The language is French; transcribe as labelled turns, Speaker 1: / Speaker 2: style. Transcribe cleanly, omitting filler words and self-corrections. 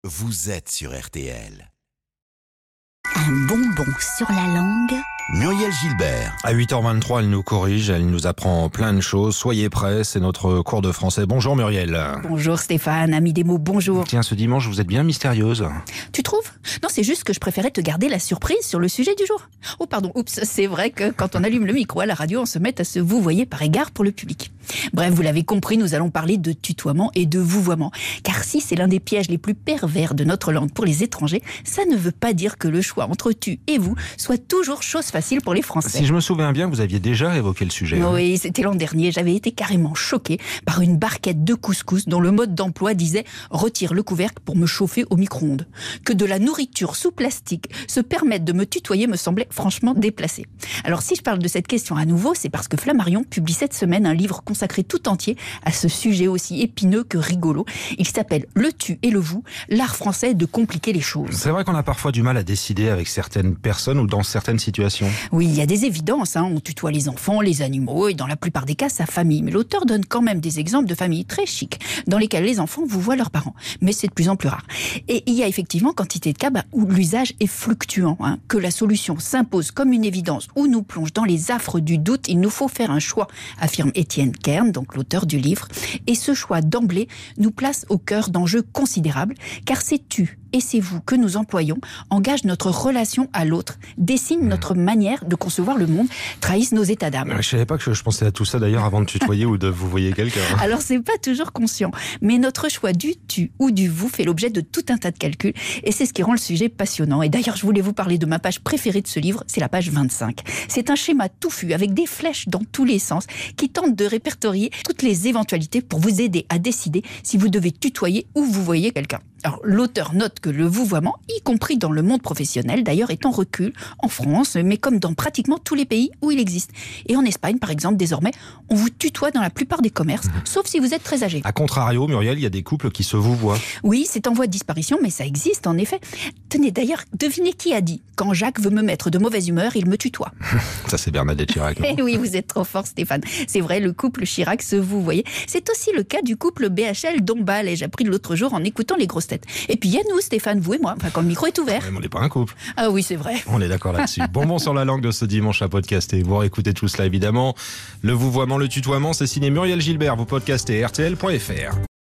Speaker 1: vous êtes sur RTL.
Speaker 2: Un bonbon sur la langue.
Speaker 1: Muriel Gilbert.
Speaker 3: À 8h23, elle nous corrige, elle nous apprend plein de choses. Soyez prêts, c'est notre cours de français. Bonjour Muriel.
Speaker 4: Bonjour Stéphane, ami des mots, bonjour.
Speaker 3: Tiens, ce dimanche, vous êtes bien mystérieuse.
Speaker 4: Tu trouves ? Non, c'est juste que je préférais te garder la surprise sur le sujet du jour. Oh pardon, oups, c'est vrai que quand on allume le micro à la radio, on se met à se vouvoyer par égard pour le public. Bref, vous l'avez compris, nous allons parler de tutoiement et de vouvoiement. Car si c'est l'un des pièges les plus pervers de notre langue pour les étrangers, ça ne veut pas dire que le choix entre tu et vous soit toujours chose facile pour les Français.
Speaker 3: Si je me souviens bien, vous aviez déjà évoqué le sujet.
Speaker 4: Oui, c'était l'an dernier. J'avais été carrément choquée par une barquette de couscous dont le mode d'emploi disait « retire le couvercle pour me chauffer au micro-ondes ». Que de la nourriture sous plastique se permette de me tutoyer me semblait franchement déplacé. Alors si je parle de cette question à nouveau, c'est parce que Flammarion publie cette semaine un livre consacré tout entier à ce sujet aussi épineux que rigolo. Il s'appelle « Le tu et le vous, l'art français de compliquer les choses ».
Speaker 3: C'est vrai qu'on a parfois du mal à décider avec certaines personnes ou dans certaines situations.
Speaker 4: Oui, il y a des évidences, on tutoie les enfants, les animaux et dans la plupart des cas sa famille. Mais l'auteur donne quand même des exemples de familles très chics dans lesquelles les enfants vouvoient leurs parents. Mais c'est de plus en plus rare. Et il y a effectivement quantité de cas où l'usage est fluctuant, que la solution s'impose comme une évidence ou nous plonge dans les affres du doute. Il nous faut faire un choix, affirme Étienne Kern, donc l'auteur du livre. Et ce choix d'emblée nous place au cœur d'enjeux considérables, car c'est tu et c'est vous que nous employons engagent notre relation à l'autre, dessinent notre manière de concevoir le monde, trahissent nos états d'âme.
Speaker 3: Je savais pas que je pensais à tout ça d'ailleurs avant de tutoyer ou de vous voyer quelqu'un.
Speaker 4: Alors c'est pas toujours conscient, mais notre choix du tu ou du vous fait l'objet de tout un tas de calculs et c'est ce qui rend le sujet passionnant. Et d'ailleurs je voulais vous parler de ma page préférée de ce livre, c'est la page 25. C'est un schéma touffu avec des flèches dans tous les sens qui tente de répertorier toutes les éventualités pour vous aider à décider si vous devez tutoyer ou vous voyez quelqu'un. Alors, l'auteur note que le vouvoiement, y compris dans le monde professionnel, d'ailleurs, est en recul en France, mais comme dans pratiquement tous les pays où il existe. Et en Espagne, par exemple, désormais, on vous tutoie dans la plupart des commerces, sauf si vous êtes très âgé.
Speaker 3: A contrario, Muriel, il y a des couples qui se vouvoient.
Speaker 4: Oui, c'est en voie de disparition, mais ça existe en effet. Tenez, d'ailleurs, devinez qui a dit « Quand Jacques veut me mettre de mauvaise humeur, il me tutoie ».
Speaker 3: Ça, c'est Bernadette Chirac, non ?
Speaker 4: Eh oui, vous êtes trop fort, Stéphane. C'est vrai, le couple Chirac se vouvoyait. C'est aussi le cas du couple BHL-Dombal, et j'ai appris l'autre jour en écoutant les grosses têtes. Et puis il y a nous, Stéphane, vous et moi, quand le micro est ouvert.
Speaker 3: Mais on n'est pas un couple.
Speaker 4: Ah oui, c'est vrai.
Speaker 3: On est d'accord là-dessus. Bonbon sur la langue de ce dimanche à podcaster. Vous réécoutez tout cela évidemment. Le vouvoiement, le tutoiement, c'est signé Muriel Gilbert. Vous podcastez rtl.fr.